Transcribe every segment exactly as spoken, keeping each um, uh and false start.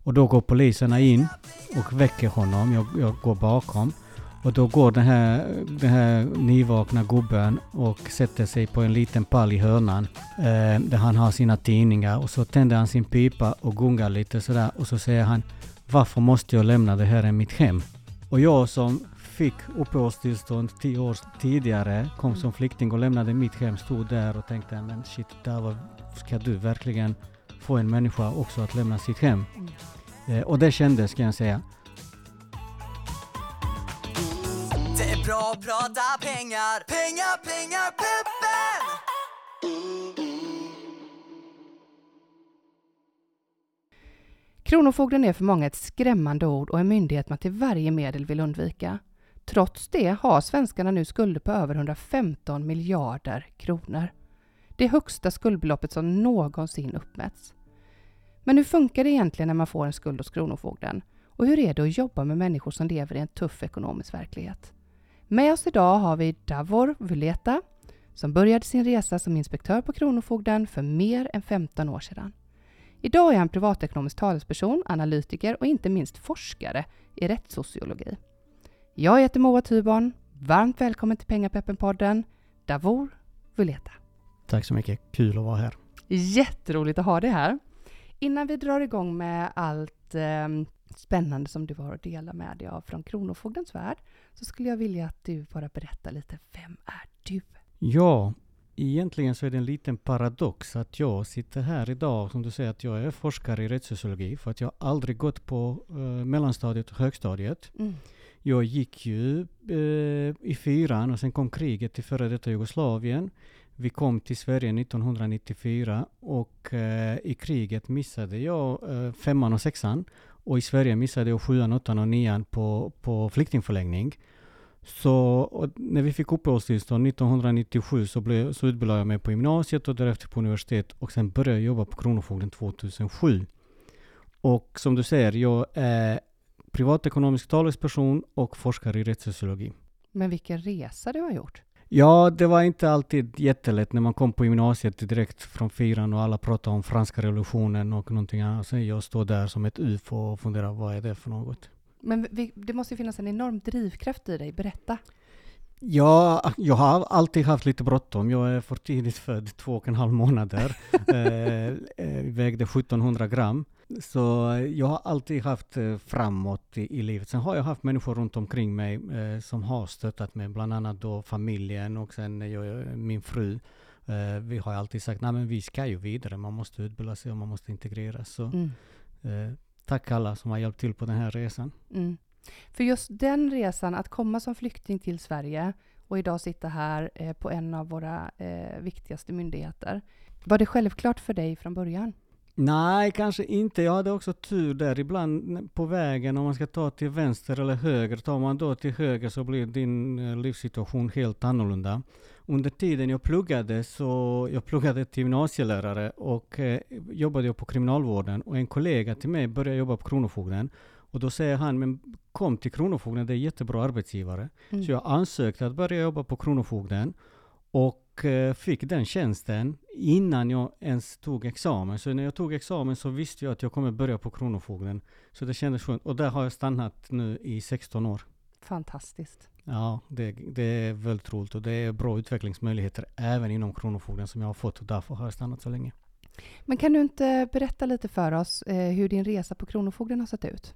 Och då går poliserna in och väcker honom. Jag, jag går bakom. Och då går den här, den här nyvakna gubben och sätter sig på en liten pall i hörnan. Eh, där han har sina tidningar. Och så tänder han sin pipa och gungar lite sådär. Och så säger han, varför måste jag lämna det här i mitt hem? Och jag som fick uppehållstillstånd tio år tidigare, kom som flykting och lämnade mitt hem, stod där och tänkte, men shit, där var, ska du verkligen få en människa också att lämna sitt hem? Mm. Eh, och det kändes, ska jag säga. Det är bra att prata pengar, pengar, pengar, peppen! Kronofogden är för många ett skrämmande ord och en myndighet man till varje medel vill undvika. Trots det har svenskarna nu skulder på över hundrafemton miljarder kronor. Det högsta skuldbeloppet som någonsin uppmätts. Men hur funkar det egentligen när man får en skuld hos Kronofogden? Och hur är det att jobba med människor som lever i en tuff ekonomisk verklighet? Med oss idag har vi Davor Vuleta som började sin resa som inspektör på Kronofogden för mer än femton år sedan. Idag är han privatekonomisk talesperson, analytiker och inte minst forskare i rättssociologi. Jag heter Moa Tyborn. Varmt välkommen till Pengapeppen-podden, Davor Vuleta. Tack så mycket. Kul att vara här. Jätteroligt att ha dig här. Innan vi drar igång med allt eh, spännande som du har att dela med dig av från Kronofogdens värld, så skulle jag vilja att du bara berättar lite, vem är du? Ja, egentligen så är det en liten paradox att jag sitter här idag, som du säger, att jag är forskare i rättssociologi, för att jag aldrig gått på uh, mellanstadiet och högstadiet. Mm. Jag gick ju uh, i fyran och sen kom kriget till före detta Jugoslavien. Vi kom till Sverige nittonhundranittiofyra och uh, i kriget missade jag uh, femman och sexan, och i Sverige missade jag sjuan, åttan och nian på, på flyktingförläggning. Så när vi fick uppehållstillstånd nittonhundranittiosju så, blev, så utbildade jag mig på gymnasiet och därefter på universitet, och sen började jag jobba på Kronofogden tvåtusensju. Och som du säger, jag är privatekonomisk talesperson och forskare i rättssociologi. Men vilken resa du har gjort? Ja, det var inte alltid jättelätt när man kom på gymnasiet direkt från fyran och alla pratade om franska revolutionen och någonting annat. Så jag står där som ett U F O och funderar, vad är det för något? Men vi, det måste ju finnas en enorm drivkraft i dig. Berätta. Ja, jag har alltid haft lite bråttom. Jag är för tidigt född, två och en halv månader. eh, vägde sjuttonhundra gram. Så jag har alltid haft eh, framåt i, i livet. Sen har jag haft människor runt omkring mig eh, som har stöttat mig. Bland annat då familjen och sen jag, min fru. Eh, vi har alltid sagt, nej men vi ska ju vidare. Man måste utbilda sig och man måste integreras. Så mm. eh, tack alla som har hjälpt till på den här resan. Mm. För just den resan, att komma som flykting till Sverige och idag sitta här eh, på en av våra eh, viktigaste myndigheter. Var det självklart för dig från början? Nej, kanske inte. Jag hade också tur där. Ibland på vägen, om man ska ta till vänster eller höger, tar man då till höger så blir din eh, livssituation helt annorlunda. Under tiden jag pluggade så jag pluggade till gymnasielärare och eh, jobbade jag på kriminalvården, och en kollega till mig började jobba på Kronofogden, och då säger han, men kom till Kronofogden, det är jättebra arbetsgivare. Mm. Så jag ansökte att börja jobba på Kronofogden och eh, fick den tjänsten innan jag ens tog examen. Så när jag tog examen så visste jag att jag kommer börja på Kronofogden. Så det kändes skönt, och där har jag stannat nu i sexton år. Fantastiskt. Ja, det, det är väldigt roligt, och det är bra utvecklingsmöjligheter även inom Kronofogden som jag har fått, och därför har jag stannat så länge. Men kan du inte berätta lite för oss eh, hur din resa på Kronofogden har sett ut?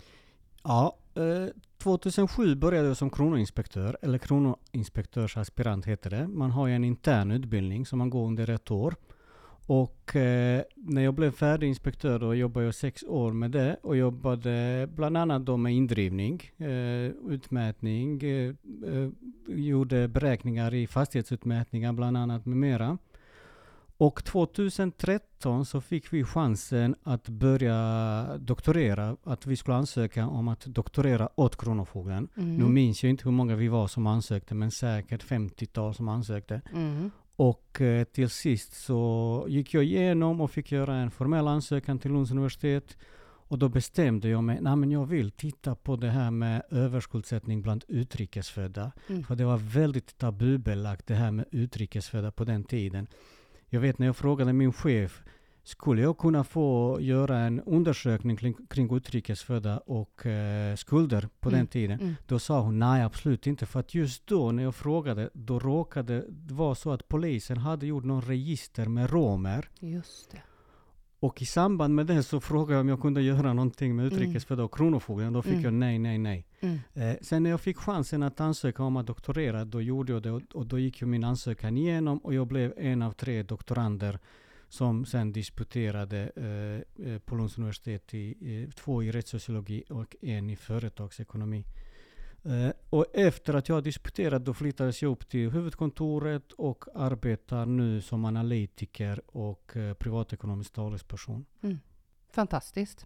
Ja, eh, tvåtusensju började jag som kronoinspektör, eller kronoinspektörsaspirant heter det. Man har ju en intern utbildning som man går under ett år. Och eh, när jag blev färdig inspektör då jobbade jag sex år med det, och jobbade bland annat då med indrivning, eh, utmätning, eh, eh, gjorde beräkningar i fastighetsutmätningar bland annat med mera. Och tjugotretton så fick vi chansen att börja doktorera, att vi skulle ansöka om att doktorera åt Kronofogden. Mm. Nu minns jag inte hur många vi var som ansökte, men säkert femtiotal som ansökte. Mm. Och eh, till sist så gick jag igenom och fick göra en formell ansökan till Lunds universitet. Och då bestämde jag mig, nej men jag vill titta på det här med överskuldsättning bland utrikesfödda. Mm. För det var väldigt tabubelagt det här med utrikesfödda på den tiden. Jag vet när jag frågade min chef, skulle jag kunna få göra en undersökning kring, kring utrikesfödda och eh, skulder på Mm. den tiden? Mm. Då sa hon nej, absolut inte. För att just då när jag frågade, då råkade det vara så att polisen hade gjort någon register med romer. Just det. Och i samband med det så frågade jag om jag kunde göra någonting med utrikesfödda och kronofogden. Då fick Mm. jag nej, nej, nej. Mm. Eh, sen när jag fick chansen att ansöka om att doktorera, då gjorde jag det. Och, och då gick ju min ansökan igenom och jag blev en av tre doktorander som sen disputerade eh, eh, på Lunds universitet, i, eh, två i rättssociologi och en i företagsekonomi. Eh, och efter att jag disputerat då flyttades jag upp till huvudkontoret och arbetar nu som analytiker och eh, privatekonomisk talesperson. Fantastiskt.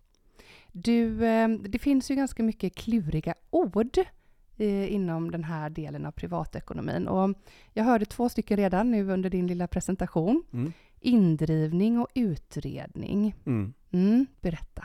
Du, eh, det finns ju ganska mycket kluriga ord eh, inom den här delen av privatekonomin. Och jag hörde två stycken redan nu under din lilla presentation. Mm. Indrivning och utredning. Mm. Mm, berätta.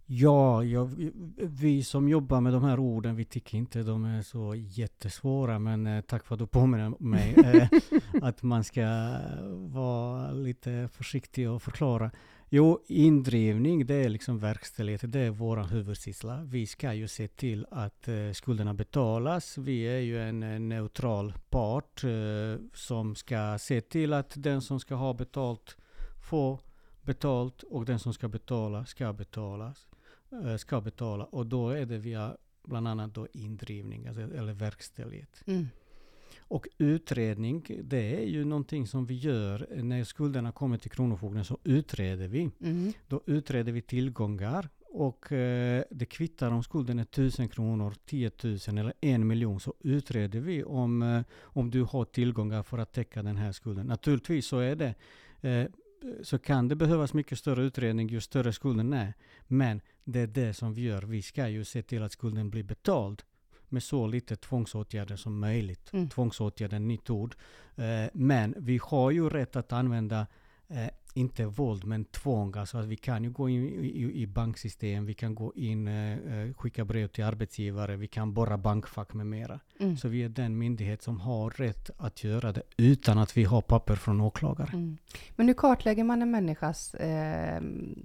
Ja, jag, vi som jobbar med de här orden, vi tycker inte de är så jättesvåra, men eh, tack för att du påminner mig eh, att man ska vara lite försiktig och förklara. Jo, indrivning, det är liksom verkställighet, det är vår huvudsyssla. Vi ska ju se till att eh, skulderna betalas. Vi är ju en, en neutral part eh, som ska se till att den som ska ha betalt får betalt och den som ska betala ska betalas. ska betala och då är det via bland annat då indrivning alltså, eller verkställighet. Mm. Och utredning, det är ju någonting som vi gör när skulderna kommer till kronofogden, så utreder vi. Mm. Då utreder vi tillgångar och eh, det kvittar om skulden är tusen kronor, tio tusen eller en miljon, så utreder vi om, eh, om du har tillgångar för att täcka den här skulden. Naturligtvis så är det eh, så kan det behövas mycket större utredning ju större skulden är. Men det är det som vi gör. Vi ska ju se till att skulden blir betald med så lite tvångsåtgärder som möjligt. Mm. Tvångsåtgärder är ett nytt ord. Eh, men vi har ju rätt att använda eh, inte våld men tvång. Alltså att vi kan ju gå in i, i, i banksystem, vi kan gå in eh, skicka brev till arbetsgivare, vi kan borra bankfack med mera. Mm. Så vi är den myndighet som har rätt att göra det utan att vi har papper från åklagare. Mm. Men hur kartlägger man en människas eh,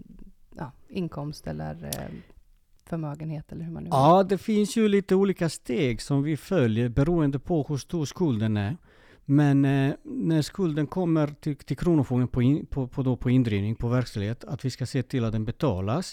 ja, inkomst eller eh, förmögenhet eller hur man nu Ja, det finns ju lite olika steg som vi följer beroende på hur stor skulden är. Men eh, när skulden kommer till, till kronofogden på, in, på, på, då på indrivning, på verkställighet, att vi ska se till att den betalas.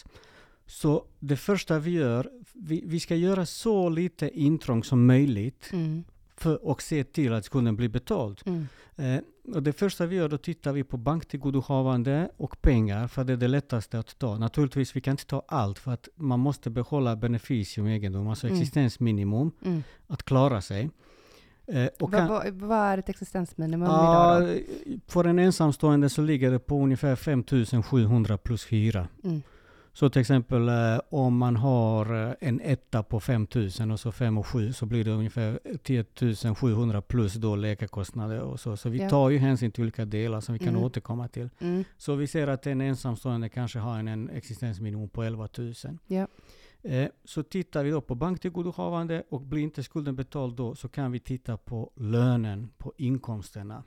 Så det första vi gör, vi, vi ska göra så lite intrång som möjligt Mm. för, och se till att skulden blir betald. Mm. Eh, och det första vi gör, då tittar vi på banktillgodohavande och pengar, för det är det lättaste att ta. Naturligtvis, vi kan inte ta allt för att man måste behålla beneficium egendom, alltså Mm. existensminimum, Mm. att klara sig. Eh, och Vad, kan, vad, vad är ett existensminimum ja, idag då? för en ensamstående så ligger det på ungefär fem tusen sjuhundra plus hyra. Mm. Så till exempel eh, om man har eh, en etta på fem tusen och så fem och sju så blir det ungefär tio tusen sjuhundra plus då läkarkostnader och så. Så vi Ja. tar ju hänsyn till olika delar som vi kan Mm. återkomma till. Mm. Så vi ser att en ensamstående kanske har en, en existensminimum på elva tusen. Ja. Eh, så tittar vi då på banktillgodohavande och blir inte skulden betald då så kan vi titta på lönen, på inkomsterna.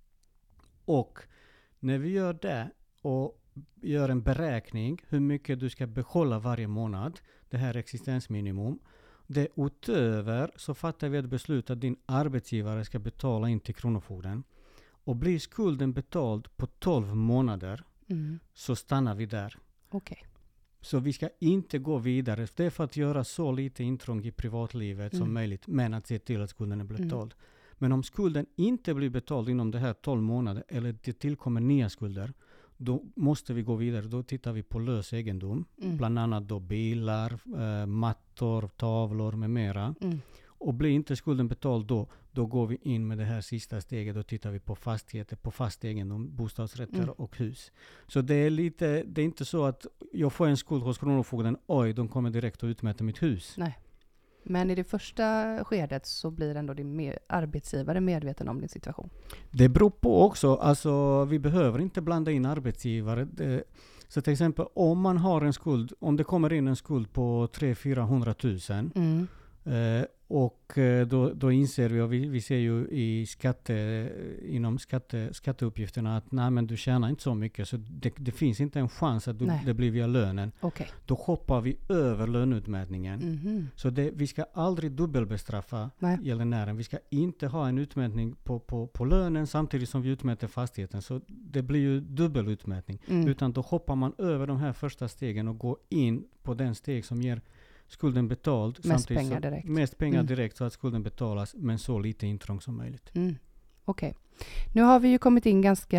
Och när vi gör det och gör en beräkning hur mycket du ska behålla varje månad, det här existensminimum, det utöver så fattar vi ett beslut att din arbetsgivare ska betala in till kronofogden. Och blir skulden betald på tolv månader Mm. så stannar vi där. Okej. Så vi ska inte gå vidare. Det är för att göra så lite intrång i privatlivet Mm. som möjligt, men att se till att skulden är Mm. betald. Men om skulden inte blir betald inom det här tolv månader eller det tillkommer nya skulder, då måste vi gå vidare. Då tittar vi på lös egendom, Mm. bland annat då bilar, eh, mattor, tavlor med mera. Mm. Och blir inte skulden betald då, då går vi in med det här sista steget. Då tittar vi på fastigheter, på fast egendom, bostadsrätter Mm. och hus. Så det är lite, det är inte så att jag får en skuld hos kronofogden, oj, de kommer direkt att utmäta mitt hus. Nej. Men i det första skedet så blir ändå din med- arbetsgivare medveten om din situation. Det beror på också, alltså vi behöver inte blanda in arbetsgivare. Det, så till exempel om man har en skuld, om det kommer in en skuld på tre hundra till fyrahundra tusen Mm. eh, Och eh, då, då inser vi, och vi, vi ser ju i skatte, inom skatte, skatteuppgifterna att nej, men du tjänar inte så mycket, så det, det finns inte en chans att du, det blir via lönen. Okay. Då hoppar vi över löneutmätningen. Mm-hmm. Så det, vi ska aldrig dubbelbestraffa gäldenären. Vi ska inte ha en utmätning på, på, på lönen samtidigt som vi utmäter fastigheten. Så det blir ju dubbelutmätning. Mm. Utan då hoppar man över de här första stegen och går in på den steg som ger skulden betald. Mest pengar direkt. Så, mest pengar mm. direkt så att skulden betalas, men så lite intrång som möjligt. Mm. Okej. Okay. Nu har vi ju kommit in ganska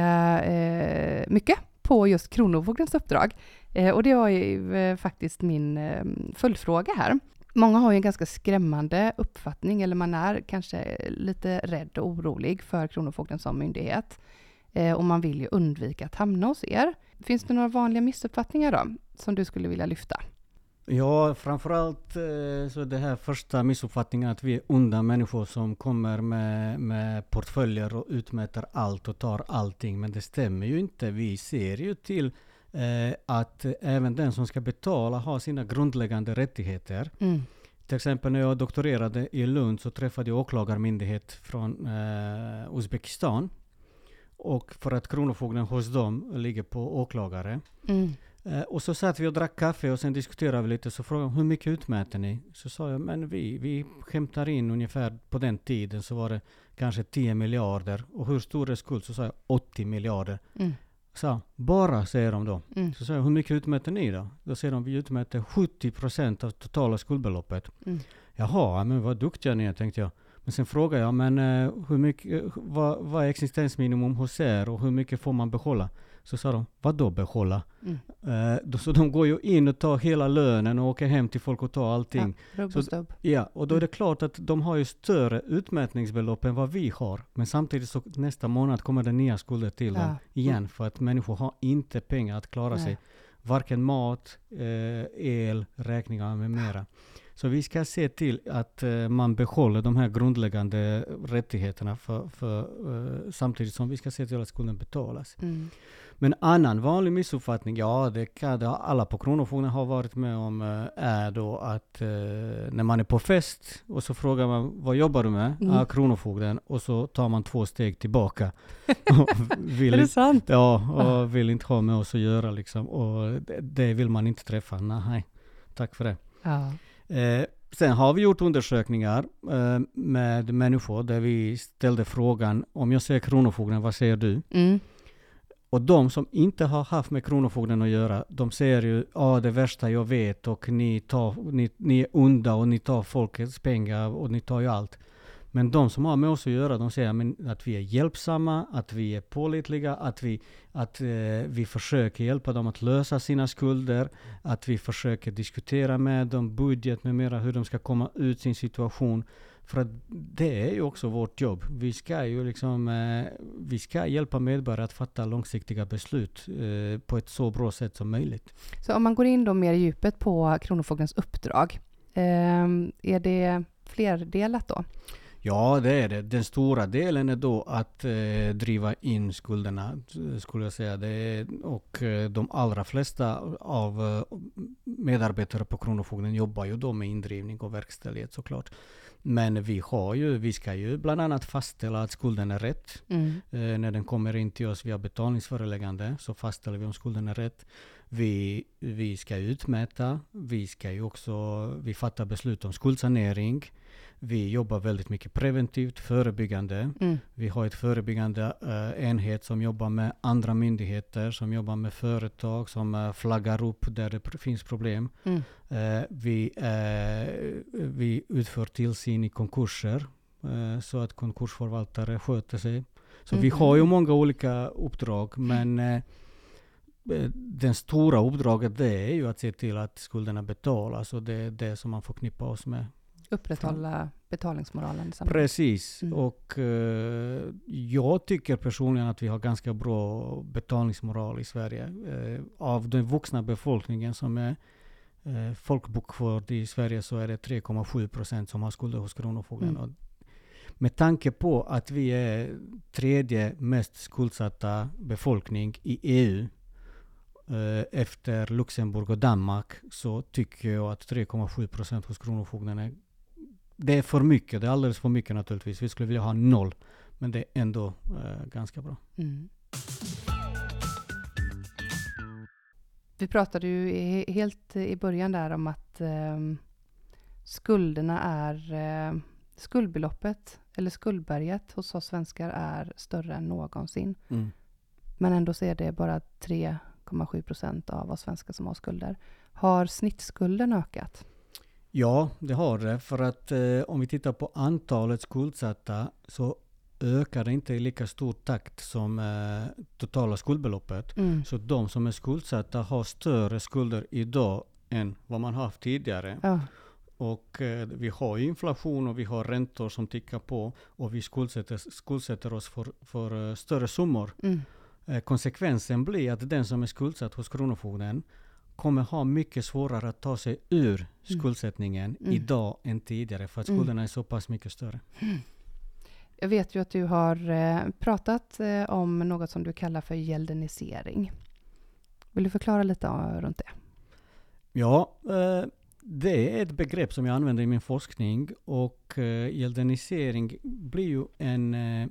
eh, mycket på just Kronofogdens uppdrag. Eh, och det var ju eh, faktiskt min eh, följdfråga här. Många har ju en ganska skrämmande uppfattning, eller man är kanske lite rädd och orolig för Kronofogden som myndighet. Eh, och man vill ju undvika att hamna hos er. Finns det några vanliga missuppfattningar då som du skulle vilja lyfta? Ja, framförallt så det här första missuppfattningen att vi är onda människor som kommer med, med portföljer och utmäter allt och tar allting. Men det stämmer ju inte. Vi ser ju till eh, att även den som ska betala har sina grundläggande rättigheter. Mm. Till exempel när jag doktorerade i Lund så träffade jag åklagarmyndighet från eh, Uzbekistan. Och för att Kronofogden hos dem ligger på åklagare. Mm. Uh, och så satt vi och drack kaffe och sen diskuterade vi lite, så frågade hur mycket utmäter ni? Så sa jag, men vi, vi skämtar in ungefär på den tiden så var det kanske tio miljarder. Och hur stor är skuld? Så sa jag åttio miljarder. Mm. Så bara, säger de då. Mm. Så sa jag, hur mycket utmäter ni då? Då säger de, vi utmäter sjuttio procent av totala skuldbeloppet. Mm. Jaha, men vad duktiga ni är, tänkte jag. Men sen frågade jag, men uh, hur mycket, uh, vad, vad är existensminimum hos er och hur mycket får man behålla? Så sa de, vad då behålla? Mm. Uh, då, så de går ju in och tar hela lönen och åker hem till folk och tar allting. Ja, så, ja, och då är det klart att de har ju större utmätningsbelopp än vad vi har. Men samtidigt så nästa månad kommer det nya skulder till ja. dem igen. Mm. För att människor har inte pengar att klara Nej. sig. Varken mat, eh, el, räkningar med mera. Så vi ska se till att uh, man behåller de här grundläggande rättigheterna för, för, uh, samtidigt som vi ska se till att skulden betalas. Mm. Men annan vanlig missuppfattning, ja det kan det alla på Kronofogden har varit med om, uh, är då att uh, när man är på fest och så frågar man, vad jobbar du med? Mm. Ah, Kronofogden. Och så tar man två steg tillbaka. vill är det sant? Ja, och vill inte ha med oss att göra liksom. Och det, det vill man inte träffa. Nej, tack för det. Ja. Eh, sen har vi gjort undersökningar eh, med människor där vi ställde frågan, om jag säger Kronofogden, vad säger du? Mm. Och de som inte har haft med Kronofogden att göra, de säger ju, ja ah, det värsta jag vet och ni, tar, ni, ni är onda och ni tar folkets pengar och ni tar ju allt. Men de som har med oss att göra, de säger men, att vi är hjälpsamma, att vi är pålitliga, att, vi, att eh, vi försöker hjälpa dem att lösa sina skulder, att vi försöker diskutera med dem, budget med mera, hur de ska komma ut sin situation. För att det är ju också vårt jobb. Vi ska ju liksom, eh, vi ska hjälpa medborgare att fatta långsiktiga beslut eh, på ett så bra sätt som möjligt. Så om man går in då mer i djupet på Kronofogdens uppdrag, eh, är det flerdelat då? Ja, det är det. Den stora delen är då att eh, driva in skulderna, skulle jag säga. Det är, och eh, de allra flesta av eh, medarbetare på Kronofogden jobbar ju då med indrivning och verkställighet såklart. Men vi har ju, vi ska ju bland annat fastställa att skulden är rätt. Mm. Eh, när den kommer in till oss via betalningsföreläggande så fastställer vi om skulden är rätt. Vi, vi ska utmäta, vi ska ju också, vi fattar beslut om skuldsanering. Vi jobbar väldigt mycket preventivt, förebyggande. Mm. Vi har ett förebyggande uh, enhet som jobbar med andra myndigheter, som jobbar med företag, som uh, flaggar upp där det pr- finns problem. Mm. Uh, vi, uh, vi utför tillsyn i konkurser, uh, så att konkursförvaltare sköter sig. Så mm. vi har ju många olika uppdrag, men uh, den stora uppdraget det är ju att se till att skulderna betalas, och det är det som man får knippa oss med. Upprätthålla betalningsmoralen. Precis. Mm. Och uh, jag tycker personligen att vi har ganska bra betalningsmoral i Sverige. Uh, av den vuxna befolkningen som är uh, folkbokförd i Sverige så är det tre komma sju procent som har skulder hos Kronofogden. Mm. Och med tanke på att vi är tredje mest skuldsatta befolkning i E U uh, efter Luxemburg och Danmark, så tycker jag att tre komma sju procent hos Kronofogden är det är för mycket, det är alldeles för mycket naturligtvis. Vi skulle vilja ha noll, men det är ändå eh, ganska bra. Mm. Vi pratade ju i, helt i början där om att eh, skulderna är, eh, skuldbeloppet eller skuldberget hos oss svenskar är större än någonsin. Mm. Men ändå så är det bara tre komma sju procent av oss svenskar som har skulder. Har snittskulden ökat? Ja, det har det. För att eh, om vi tittar på antalet skuldsatta så ökar det inte i lika stor takt som eh, totala skuldbeloppet. Mm. Så de som är skuldsatta har större skulder idag än vad man haft tidigare. Ja. Och eh, vi har inflation och vi har räntor som tickar på och vi skuldsätter, skuldsätter oss för, för uh, större summor. Mm. Eh, konsekvensen blir att den som är skuldsatt hos Kronofogden kommer ha mycket svårare att ta sig ur skuldsättningen Mm. idag än tidigare för att Mm. skulderna är så pass mycket större. Jag vet ju att du har eh, pratat eh, om något som du kallar för gäldenisering. Vill du förklara lite om, runt det? Ja, eh, det är ett begrepp som jag använder i min forskning och eh, gäldenisering blir ju en eh,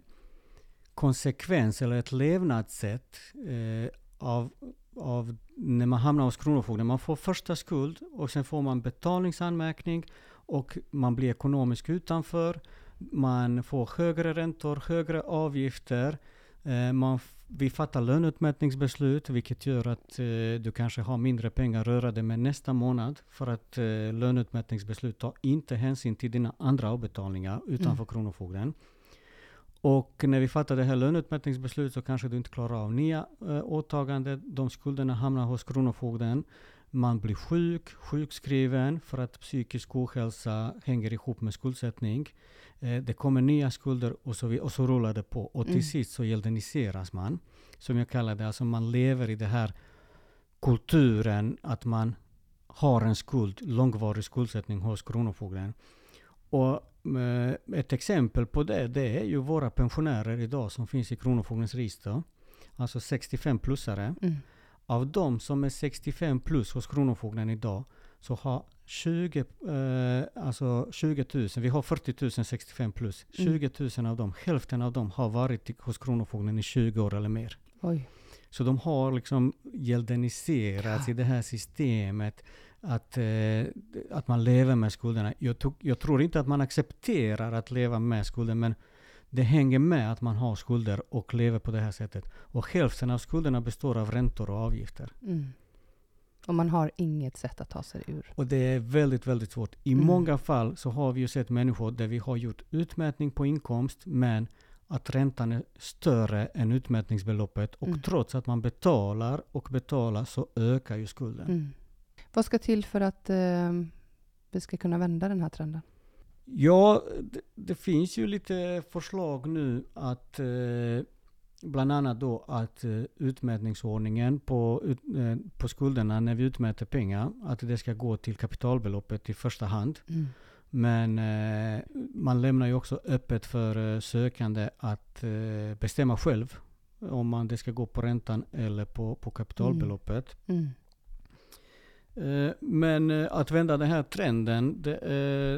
konsekvens eller ett levnadssätt eh, av, av när man hamnar hos Kronofogden. Man får första skuld och sen får man betalningsanmärkning och man blir ekonomiskt utanför. Man får högre räntor, högre avgifter. Eh, man f- vi fattar löneutmätningsbeslut vilket gör att eh, du kanske har mindre pengar rörade med nästa månad för att eh, löneutmätningsbeslut tar inte hänsyn till dina andra avbetalningar utanför Mm. Kronofogden. Och när vi fattar det här löneutmätningsbeslut så kanske du inte klarar av nya eh, åtaganden. De skulderna hamnar hos Kronofogden. Man blir sjuk, sjukskriven för att psykisk ohälsa hänger ihop med skuldsättning. Eh, det kommer nya skulder och så, vi, och så rullar det på. Och till Mm. sist så gäldeniseras man. Som jag kallar det, alltså man lever i det här kulturen att man har en skuld, långvarig skuldsättning hos Kronofogden. Och eh, ett exempel på det, det är ju våra pensionärer idag som finns i Kronofogdens register. Alltså sextiofem-plussare. Mm. Av de som är sextiofem plus hos Kronofogden idag så har tjugo, eh, alltså tjugo tusen, vi har fyrtio tusen sextiofem plus. Mm. tjugo tusen av dem, hälften av dem har varit i- hos Kronofogden i tjugo år eller mer. Oj. Så de har liksom gäldeniserats Ja. i det här systemet att, eh, att man lever med skulderna. Jag, tog, jag tror inte att man accepterar att leva med skulden, men det hänger med att man har skulder och lever på det här sättet. Och hälften av skulderna består av räntor och avgifter. Mm. Och man har inget sätt att ta sig ur. Och det är väldigt, väldigt svårt. I Mm. många fall så har vi ju sett människor där vi har gjort utmätning på inkomst, men att räntan är större än utmätningsbeloppet. Och Mm. trots att man betalar och betalar så ökar ju skulden. Mm. Vad ska till för att eh, vi ska kunna vända den här trenden? Ja, det, det finns ju lite förslag nu att eh, bland annat då att eh, utmätningsordningen på, ut, eh, på skulderna när vi utmäter pengar, att det ska gå till kapitalbeloppet i första hand. Mm. Men eh, man lämnar ju också öppet för eh, sökande att eh, bestämma själv om man det ska gå på räntan eller på, på kapitalbeloppet. Mm. Eh, men eh, att vända den här trenden, det, eh,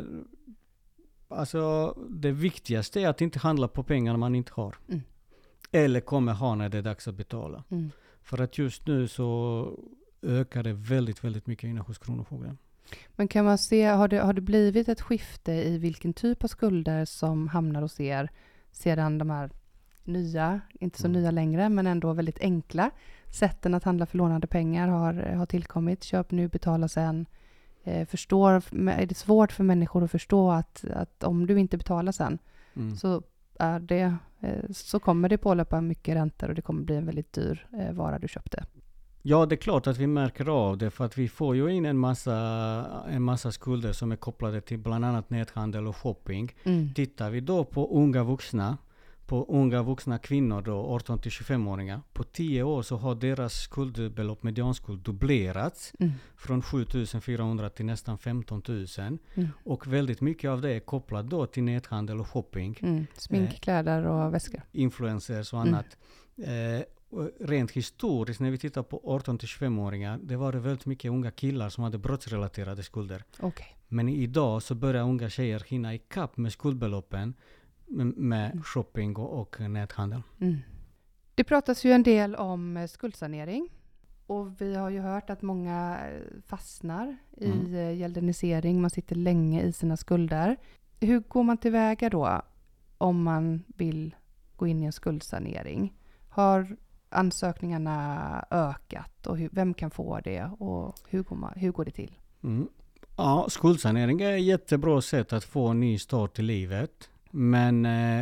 alltså det viktigaste är att inte handla på pengar man inte har. Mm. Eller kommer ha när det är dags att betala. Mm. För att just nu så ökar det väldigt, väldigt mycket inne hos Kronofogden. Men kan man se, har det, har det blivit ett skifte i vilken typ av skulder som hamnar hos er sedan de här nya, inte så Mm. nya längre, men ändå väldigt enkla sätten att handla för lånade pengar har, har tillkommit? Köp nu, betala sen. Eh, förstår, är det svårt för människor att förstå att, att om du inte betalar sen Mm. så, är det, eh, så kommer det pålöpa mycket räntor och det kommer bli en väldigt dyr eh, vara du köpte. Ja, det är klart att vi märker av det för att vi får ju in en massa, en massa skulder som är kopplade till bland annat näthandel och shopping. Mm. Tittar vi då på unga vuxna, på unga vuxna kvinnor då, arton till tjugofem-åringar. På tio år så har deras skuldbelopp, medianskuld, dubblerats Mm. från sju tusen fyrahundra till nästan femton tusen. Mm. Och väldigt mycket av det är kopplat då till näthandel och shopping. Mm. Smink, Eh. kläder och väskor. Influencers och Mm. annat. Eh, och rent historiskt när vi tittar på arton till tjugofem-åringar, det var det väldigt mycket unga killar som hade brottsrelaterade skulder. Okej. Men idag så börjar unga tjejer hinna ikapp med skuldbeloppen med, med mm. shopping och, och näthandel. Mm. Det pratas ju en del om skuldsanering. Och vi har ju hört att många fastnar i mm. gäldenisering. Man sitter länge i sina skulder. Hur går man tillväga då om man vill gå in i en skuldsanering? Har ansökningarna ökat och hur, vem kan få det och hur går, man, hur går det till? Mm. Ja, skuldsanering är ett jättebra sätt att få en ny start i livet. Men eh,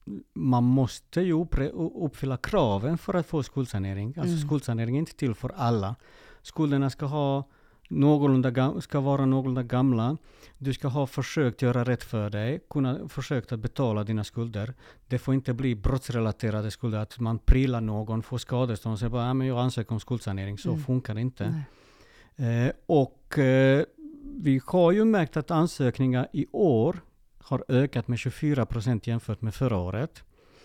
man måste ju uppfylla kraven för att få skuldsanering. Alltså mm. skuldsanering är inte till för alla. Skulderna ska, ha någorlunda, ska vara någorlunda gamla. Du ska ha försökt göra rätt för dig. Kunna försökt att betala dina skulder. Det får inte bli brottsrelaterade skulder. Att man prillar någon, får skadestånd och säger bara ah, men jag ansöker om skuldsanering. Så mm. funkar det inte. Eh, och eh, vi har ju märkt att ansökningar i år har ökat med tjugofyra procent jämfört med förra året.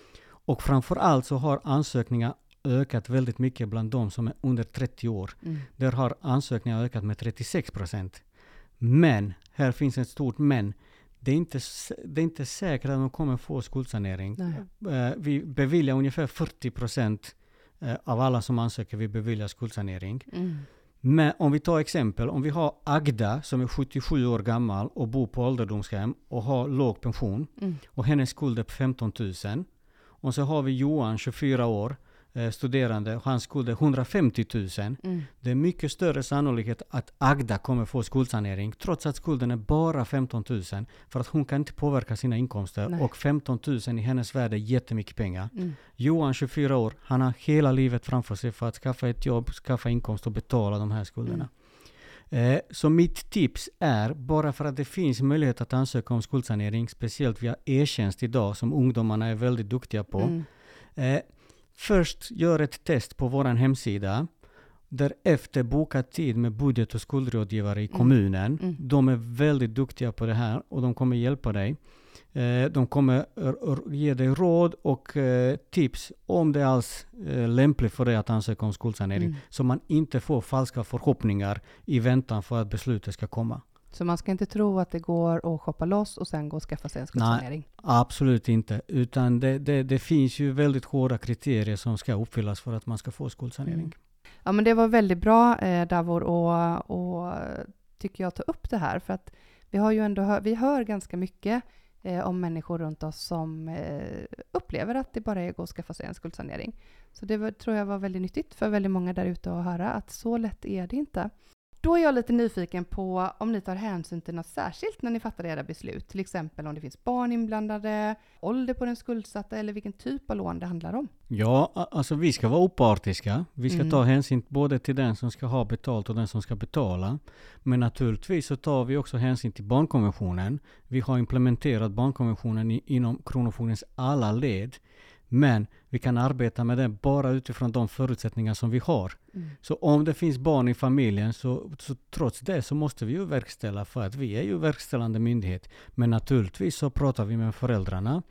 Och framförallt så har ansökningar ökat väldigt mycket bland de som är under trettio år. Mm. Där har ansökningar ökat med trettiosex procent. Men, här finns ett stort men. Det är inte, det är inte säkert att de kommer få skuldsanering. Uh, vi beviljar ungefär fyrtio procent uh, av alla som ansöker, vi beviljar skuldsanering. Mm. Men om vi tar exempel, om vi har Agda som är sjuttiosju år gammal och bor på ålderdomshem och har låg pension mm. och hennes skuld är på femton tusen. Och så har vi Johan, tjugofyra år, eh, studerande, och hans skuld är hundrafemtio tusen. Mm. Det är mycket större sannolikhet att Agda kommer få skuldsanering trots att skulden är bara femton tusen, för att hon kan inte påverka sina inkomster. Nej. Och femton tusen i hennes värde är jättemycket pengar. Mm. Johan, tjugofyra år, han har hela livet framför sig för att skaffa ett jobb, skaffa inkomst och betala de här skulderna. Mm. Eh, så mitt tips är, bara för att det finns möjlighet att ansöka om skuldsanering, speciellt via e-tjänst idag som ungdomarna är väldigt duktiga på. Mm. Eh, först gör ett test på vår hemsida. Därefter boka tid med budget- och skuldrådgivare i kommunen. Mm. Mm. De är väldigt duktiga på det här och de kommer hjälpa dig. Eh, de kommer r- ge dig råd och eh, tips om det är alls eh, lämpligt för dig att ansöka om skuldsanering. Mm. Så man inte får falska förhoppningar i väntan för att beslutet ska komma. Så man ska inte tro att det går att shoppa loss och sen gå och skaffa sig en skuldsanering? Nej, absolut inte. Utan det, det, det finns ju väldigt hårda kriterier som ska uppfyllas för att man ska få skuldsanering. Mm. Ja, men det var väldigt bra, eh, Davor, och, och tycker jag ta upp det här. För att vi har ju ändå hör, vi hör ganska mycket eh, om människor runt oss som eh, upplever att det bara är att gå och skaffa sig en skuldsanering. Så det var, tror jag var väldigt nyttigt för väldigt många där ute att höra att så lätt är det inte. Då är jag lite nyfiken på om ni tar hänsyn till något särskilt när ni fattar era beslut. Till exempel om det finns barn inblandade, ålder på den skuldsatta eller vilken typ av lån det handlar om. Ja, alltså vi ska vara opartiska. Vi ska mm. ta hänsyn både till den som ska ha betalt och den som ska betala. Men naturligtvis så tar vi också hänsyn till barnkonventionen. Vi har implementerat barnkonventionen i, inom Kronofogdens alla led. Men vi kan arbeta med det bara utifrån de förutsättningar som vi har. Mm. Så om det finns barn i familjen så, så trots det så måste vi ju verkställa, för att vi är ju verkställande myndighet. Men naturligtvis så pratar vi med föräldrarna.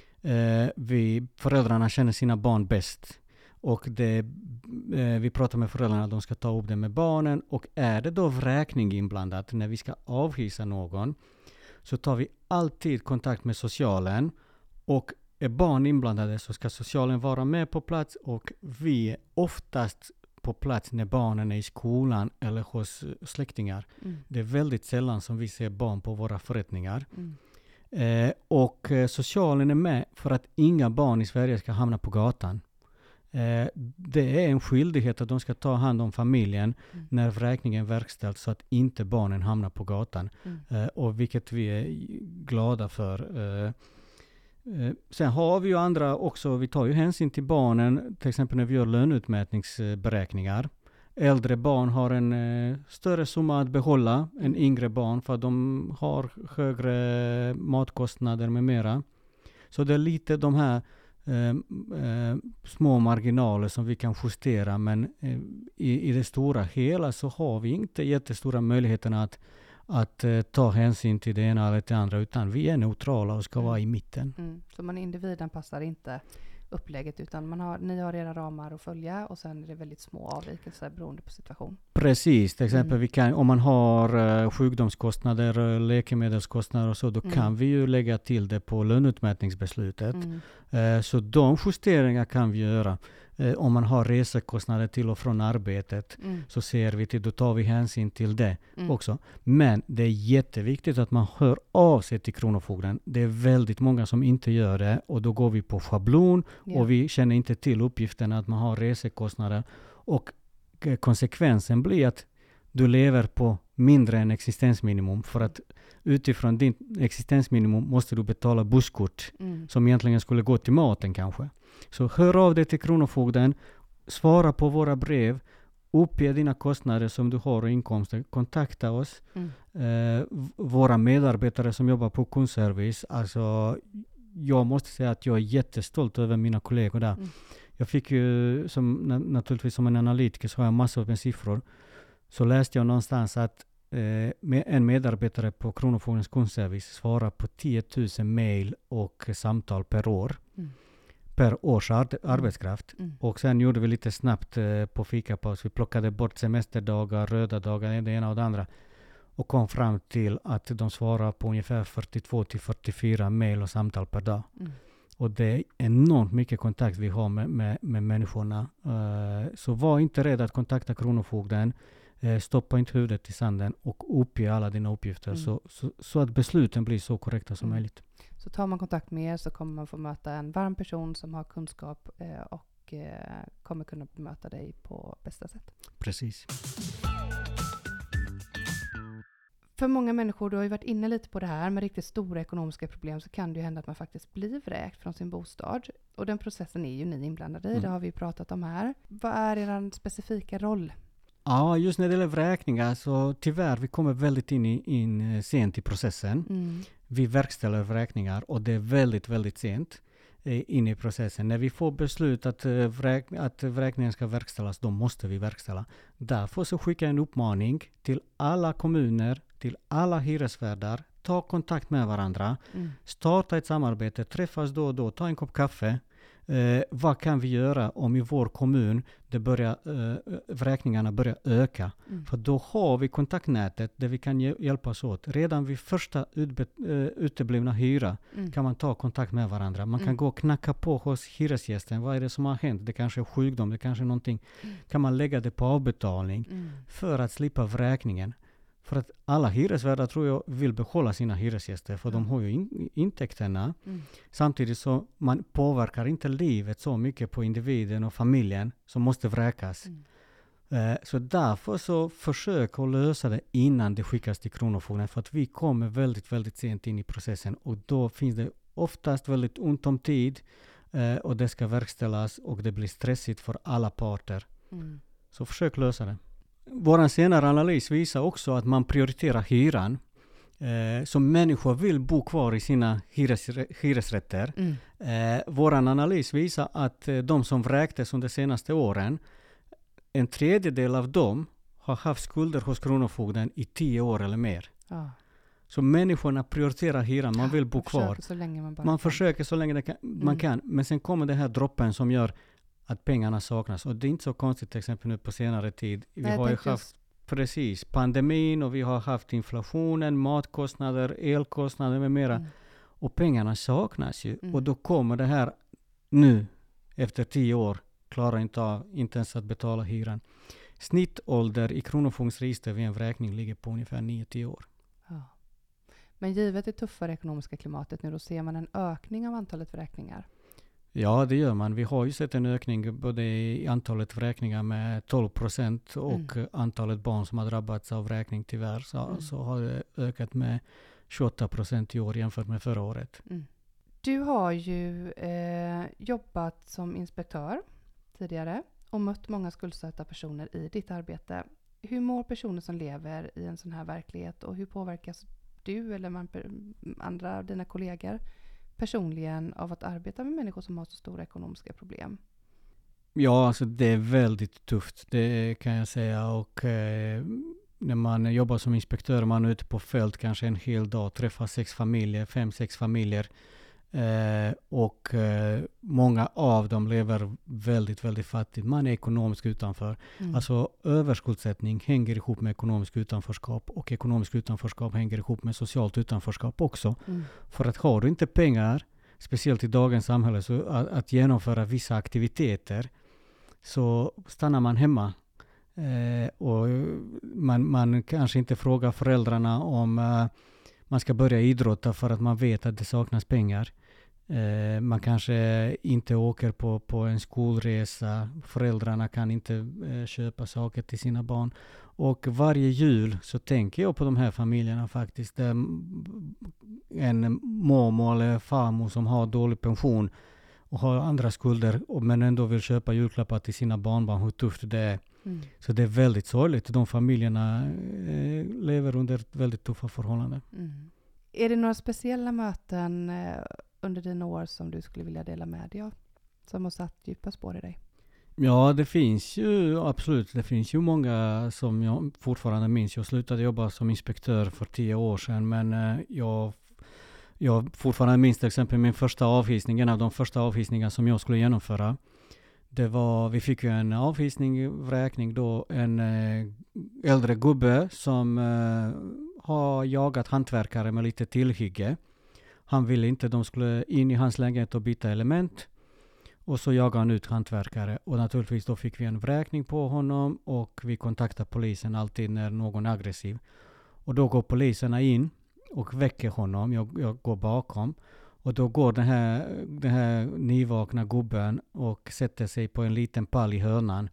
Eh, vi, föräldrarna känner sina barn bäst. Och det, eh, vi pratar med föräldrarna att de ska ta upp det med barnen. Och är det då vräkning inblandat när vi ska avhysa någon, så tar vi alltid kontakt med socialen. Och är barn inblandade så ska socialen vara med på plats, och vi är oftast på plats när barnen är i skolan eller hos släktingar. Mm. Det är väldigt sällan som vi ser barn på våra förrättningar. Mm. Eh, och eh, socialen är med för att inga barn i Sverige ska hamna på gatan. Eh, det är en skyldighet att de ska ta hand om familjen mm. när vräkningen verkställs, så att inte barnen hamnar på gatan. Mm. Eh, och vilket vi är glada för. Eh, Eh, sen har vi ju andra också, vi tar ju hänsyn till barnen, till exempel när vi gör löneutmätningsberäkningar. Äldre barn har en eh, större summa att behålla än yngre barn, för att de har högre matkostnader med mera. Så det är lite de här eh, eh, små marginaler som vi kan justera, men eh, i, i det stora hela så har vi inte jättestora möjligheter att att eh, ta hänsyn till det ena eller det andra, utan vi är neutrala och ska mm. vara i mitten. Mm. Så man individen passar inte upplägget, utan man har, ni har era ramar att följa och sen är det väldigt små avvikelser beroende på situation. Precis, till exempel Mm. vi kan, om man har uh, sjukdomskostnader, uh, läkemedelskostnader och så, då Mm. kan vi ju lägga till det på löneutmätningsbeslutet. Mm. Uh, så de justeringar kan vi göra. Uh, om man har resekostnader till och från arbetet, Mm. så ser vi till, då tar vi hänsyn till det Mm. också. Men det är jätteviktigt att man hör av sig till Kronofogden. Det är väldigt många som inte gör det, och då går vi på schablon Ja. och vi känner inte till uppgiften att man har resekostnader, och eh, konsekvensen blir att du lever på mindre än existensminimum, för att utifrån din existensminimum måste du betala busskort Mm. som egentligen skulle gå till maten kanske. Så hör av dig till Kronofogden, svara på våra brev, uppge dina kostnader som du har och inkomster, kontakta oss. Mm. Eh, v- våra medarbetare som jobbar på kundservice, alltså jag måste säga att jag är jättestolt över mina kollegor där. Mm. Jag fick ju, som, na- naturligtvis som en analytiker så har jag massor med siffror. Så läste jag någonstans att eh, med en medarbetare på Kronofogdens kundservice svarar på tio tusen mejl och samtal per år. Mm. Per års ar- arbetskraft. Mm. Och sen gjorde vi lite snabbt eh, på fikapaus. Vi plockade bort semesterdagar, röda dagar, det ena och det andra. Och kom fram till att de svarar på ungefär fyrtiotvå till fyrtiofyra mejl och samtal per dag. Mm. Och det är enormt mycket kontakt vi har med, med, med människorna. Uh, så var inte rädd att kontakta Kronofogden. Uh, stoppa inte huvudet i sanden och uppge alla dina uppgifter. Mm. Så, så, så att besluten blir så korrekta som Mm. möjligt. Så tar man kontakt med er så kommer man få möta en varm person som har kunskap eh, och eh, kommer kunna bemöta dig på bästa sätt. Precis. För många människor, du har ju varit inne lite på det här, med riktigt stora ekonomiska problem så kan det ju hända att man faktiskt blir vräkt från sin bostad. Och den processen är ju ni inblandade i, Mm. det har vi ju pratat om här. Vad är er specifika roll? Ja, just när det gäller vräkningar så tyvärr, vi kommer väldigt in, i, in eh, sent i processen. Mm. Vi verkställer vräkningar och det är väldigt, väldigt sent eh, in i processen. När vi får beslut att, eh, vräk, att vräkningen ska verkställas, då måste vi verkställa. Därför så skickar jag en uppmaning till alla kommuner, till alla hyresvärdar. Ta kontakt med varandra. Mm. Starta ett samarbete, träffas då och då, ta en kopp kaffe. Eh, vad kan vi göra om i vår kommun det börjar, eh, vräkningarna börjar öka? Mm. För då har vi kontaktnätet där vi kan hj- hjälpas åt. Redan vid första utbe- eh, uteblivna hyra Mm. kan man ta kontakt med varandra. Man kan Mm. gå och knacka på hos hyresgästen. Vad är det som har hänt? Det kanske är sjukdom, det kanske är någonting. Mm. Kan man lägga det på avbetalning Mm. för att slippa vräkningen? För att alla hyresvärdar tror jag vill behålla sina hyresgäster, för Ja. de har ju in- intäkterna. Mm. Samtidigt så man påverkar inte livet så mycket på individen och familjen som måste vräkas. Mm. Eh, så därför så försök att lösa det innan det skickas till Kronofogden, för att vi kommer väldigt, väldigt sent in i processen och då finns det oftast väldigt ont om tid eh, och det ska verkställas och det blir stressigt för alla parter. Mm. Så försök lösa det. Vår senare analys visar också att man prioriterar hyran. Eh, så människor vill bo kvar i sina hyres, hyresrätter. Mm. Eh, vår analys visar att eh, de som vräktes under de senaste åren, en tredjedel av dem har haft skulder hos Kronofogden i tio år eller mer. Ja. Så människorna prioriterar hyran, man vill bo Man kvar. försöker så länge man bara Man kan. försöker så länge det kan, man Mm. kan, men sen kommer det här droppen som gör att pengarna saknas. Och det är inte så konstigt till exempel nu på senare tid. Vi Nej, jag har ju tänkte haft just- precis pandemin och vi har haft inflationen, matkostnader, elkostnader med mera. Mm. Och pengarna saknas ju. Mm. Och då kommer det här nu, efter tio år, klarar inte av, inte ens att betala hyran. Snittålder i Kronofogdens register vid en vräkning ligger på ungefär nio till tio år. Ja. Men givet det tuffare ekonomiska klimatet nu, då ser man en ökning av antalet vräkningar. Ja, det gör man. Vi har ju sett en ökning både i antalet vräkningar med tolv procent och Mm. antalet barn som har drabbats av vräkning tyvärr så, Mm. så har det ökat med tjugoåtta procent i år jämfört med förra året. Mm. Du har ju eh, jobbat som inspektör tidigare och mött många skuldsatta personer i ditt arbete. Hur mår personer som lever i en sån här verklighet och hur påverkas du eller man, andra av dina kollegor personligen av att arbeta med människor som har så stora ekonomiska problem? Ja, alltså det är väldigt tufft, det kan jag säga. Och eh, när man jobbar som inspektör, man är ute på fält kanske en hel dag, träffar sex familjer, fem, sex familjer. Eh, och eh, många av dem lever väldigt, väldigt fattigt. Man är ekonomiskt utanför. Mm. Alltså överskuldsättning hänger ihop med ekonomisk utanförskap och ekonomisk utanförskap hänger ihop med socialt utanförskap också. Mm. För att har du inte pengar, speciellt i dagens samhälle, så att, att genomföra vissa aktiviteter, så stannar man hemma. Eh, och man, man kanske inte frågar föräldrarna om eh, man ska börja idrotta för att man vet att det saknas pengar. Eh, man kanske inte åker på, på en skolresa. Föräldrarna kan inte eh, köpa saker till sina barn. Och varje jul så tänker jag på de här familjerna faktiskt. Där en mormor eller farmor som har dålig pension och har andra skulder men ändå vill köpa julklappar till sina barnbarn, hur tufft det är. Mm. Så det är väldigt sorgligt. De familjerna eh, lever under väldigt tuffa förhållanden. Mm. Är det några speciella möten eh, under dina år som du skulle vilja dela med dig av? Som har satt djupa spår i dig? Ja, det finns ju absolut. Det finns ju många som jag fortfarande minns. Jag slutade jobba som inspektör för tio år sedan, men eh, jag, jag fortfarande minns till exempel min första avhysning, en av de första avhysningar som jag skulle genomföra. Det var, vi fick ju en avhysning, vräkning då, en eh, äldre gubbe som eh, har jagat hantverkare med lite tillhygge. Han ville inte de skulle in i hans lägenhet och byta element. Och så jagade han ut hantverkare. Och naturligtvis då fick vi en vräkning på honom och vi kontaktar polisen alltid när någon är aggressiv. Och då går poliserna in och väcker honom. Jag, jag går bakom. Och då går den här, den här nyvakna gubben och sätter sig på en liten pall i hörnan.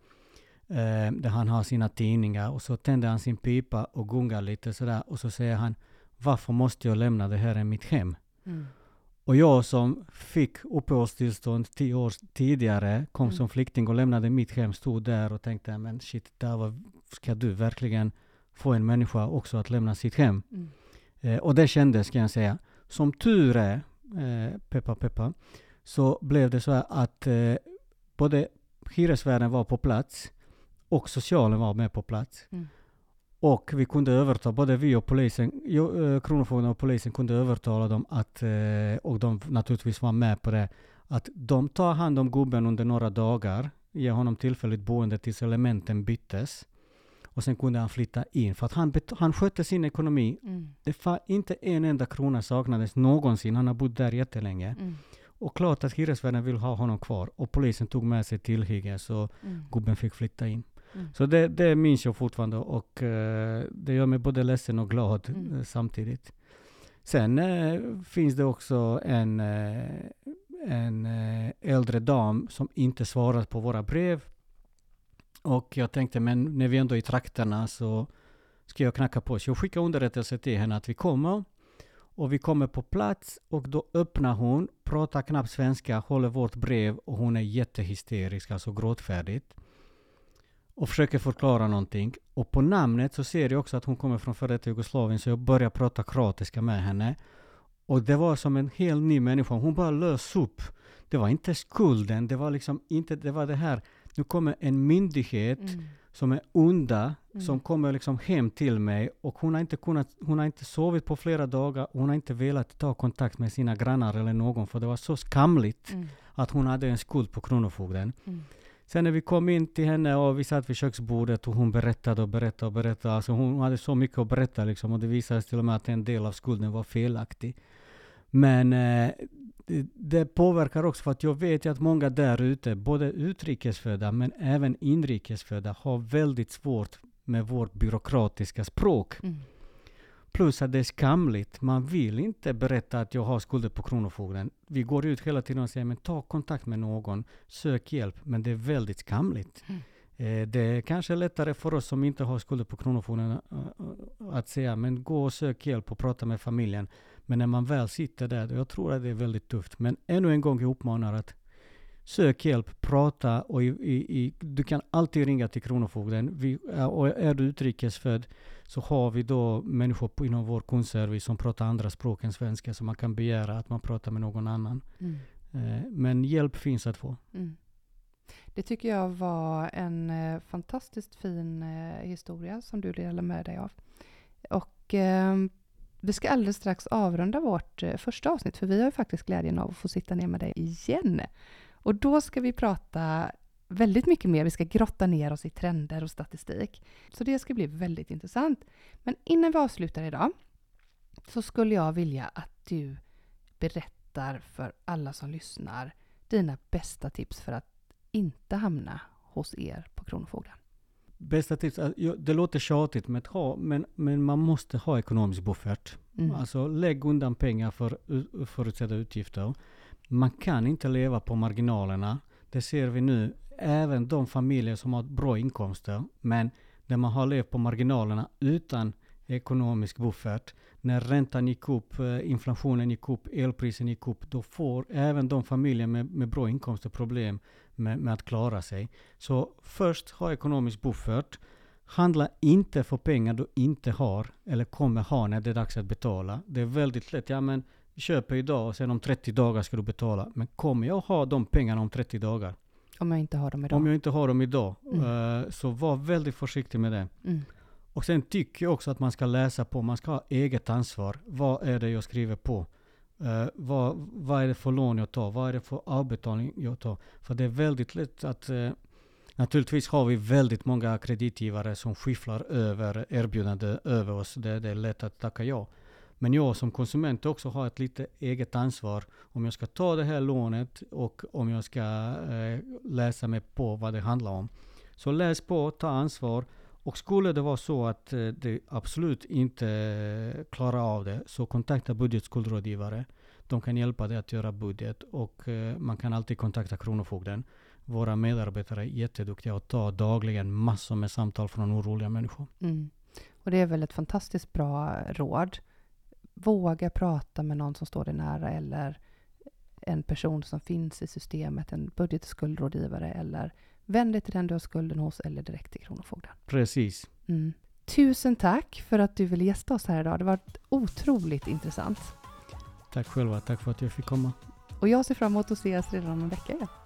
Eh, där han har sina tidningar. Och så tänder han sin pipa och gungar lite sådär. Och så säger han, varför måste jag lämna det här i mitt hem? Mm. Och jag som fick uppehållstillstånd tio år tidigare, kom mm. som flykting och lämnade mitt hem, stod där och tänkte, men shit, där var, ska du verkligen få en människa också att lämna sitt hem? Mm. Eh, och det kändes, ska jag säga. Som tur är, eh, peppa peppa, så blev det så här att eh, både hyresvärden var på plats och socialen var med på plats. Mm. Och vi kunde överta, både vi och polisen, jo, kronofogden och polisen kunde övertala dem att, och de naturligtvis var med på det, att de tar hand om gubben under några dagar, ger honom tillfälligt boende tills elementen byttes. Och sen kunde han flytta in, för att han, han skötte sin ekonomi. Mm. Det var inte en enda krona saknades någonsin, han har bott där jättelänge. Mm. Och klart att hyresvärden vill ha honom kvar. Och polisen tog med sig tillhygge, så mm. gubben fick flytta in. Mm. Så det, det minns jag fortfarande och uh, det gör mig både ledsen och glad mm. uh, samtidigt. Sen uh, finns det också en, uh, en uh, äldre dam som inte svarat på våra brev. Och jag tänkte, men när vi ändå är i trakterna så ska jag knacka på. Så jag skickar underrättelse till henne att vi kommer. Och vi kommer på plats och då öppnar hon, pratar knappt svenska, håller vårt brev och hon är jättehysterisk, alltså gråtfärdigt. Och försöker förklara någonting. Och på namnet så ser jag också att hon kommer från före detta Jugoslavien, så jag börjar prata kroatiska med henne. Och det var som en helt ny människa. Hon bara lös upp. Det var inte skulden, det var liksom inte, det var det här. Nu kommer en myndighet mm. som är onda, mm. som kommer liksom hem till mig och hon har inte kunnat, hon har inte sovit på flera dagar. Hon har inte velat ta kontakt med sina grannar eller någon, för det var så skamligt mm. att hon hade en skuld på kronofogden. Mm. Sen när vi kom in till henne och vi satt vid köksbordet och hon berättade och berättade och berättade. Alltså hon hade så mycket att berätta liksom, och det visade sig till och med att en del av skulden var felaktig. Men eh, det, det påverkar också, för att jag vet ju att många där ute, både utrikesfödda men även inrikesfödda, har väldigt svårt med vårt byråkratiska språk. Mm. Plus att det är skamligt. Man vill inte berätta att jag har skulder på kronofogden. Vi går ut hela tiden och säger, men ta kontakt med någon, sök hjälp. Men det är väldigt skamligt. Mm. Eh, det är kanske lättare för oss som inte har skulder på kronofogden uh, uh, att säga, men gå och sök hjälp och prata med familjen. Men när man väl sitter där, jag tror att det är väldigt tufft. Men ännu en gång jag uppmanar att sök hjälp, prata och i, i, i, du kan alltid ringa till kronofogden. Vi, och är du utrikesfödd så har vi då människor på, inom vår kundservice som pratar andra språk än svenska, så man kan begära att man pratar med någon annan. Mm. Eh, men hjälp finns att få. Mm. Det tycker jag var en eh, fantastiskt fin eh, historia som du delade med dig av. Och eh, Vi ska alldeles strax avrunda vårt eh, första avsnitt, för vi har ju faktiskt glädjen av att få sitta ner med dig igen. Och då ska vi prata väldigt mycket mer. Vi ska grotta ner oss i trender och statistik. Så det ska bli väldigt intressant. Men innan vi avslutar idag så skulle jag vilja att du berättar för alla som lyssnar dina bästa tips för att inte hamna hos er på Kronofogden. Bästa tips, det låter tjatigt med att ha, men, men man måste ha ekonomisk buffert. Mm. Alltså lägg undan pengar för förutsedda utgifter. Man kan inte leva på marginalerna. Det ser vi nu. Även de familjer som har bra inkomster, men där man har levt på marginalerna utan ekonomisk buffert. När räntan gick upp, inflationen gick upp, elprisen gick upp, då får även de familjer med, med bra inkomster problem med, med att klara sig. Så först ha ekonomisk buffert. Handla inte för pengar du inte har eller kommer ha när det är dags att betala. Det är väldigt lätt. Ja, men köper idag och sen om trettio dagar ska du betala. Men kommer jag ha de pengarna om trettio dagar? Om jag inte har dem idag. Om jag inte har dem idag. Mm. Uh, så var väldigt försiktig med det. Mm. Och sen tycker jag också att man ska läsa på. Man ska ha eget ansvar. Vad är det jag skriver på? Uh, vad, vad är det för lån jag tar? Vad är det för avbetalning jag tar? För det är väldigt lätt att... Uh, naturligtvis har vi väldigt många kreditgivare som skifflar över erbjudande över oss. Det, det är lätt att tacka ja. Men jag som konsument också har ett lite eget ansvar om jag ska ta det här lånet och om jag ska eh, läsa mig på vad det handlar om. Så läs på, ta ansvar. Och skulle det vara så att eh, det absolut inte eh, klarar av det, så kontakta budgetskuldrådgivare. De kan hjälpa dig att göra budget och eh, man kan alltid kontakta Kronofogden. Våra medarbetare är jätteduktiga och tar dagligen massor med samtal från oroliga människor. Mm. Och det är väl ett fantastiskt bra råd. Våga prata med någon som står dig nära eller en person som finns i systemet, en budgetskuldrådgivare, eller vänd dig till den du har skulden hos eller direkt till Kronofogden. Precis. Mm. Tusen tack för att du ville gästa oss här idag. Det var otroligt intressant. Tack själva, tack för att jag fick komma. Och jag ser fram emot att ses redan om en vecka igen.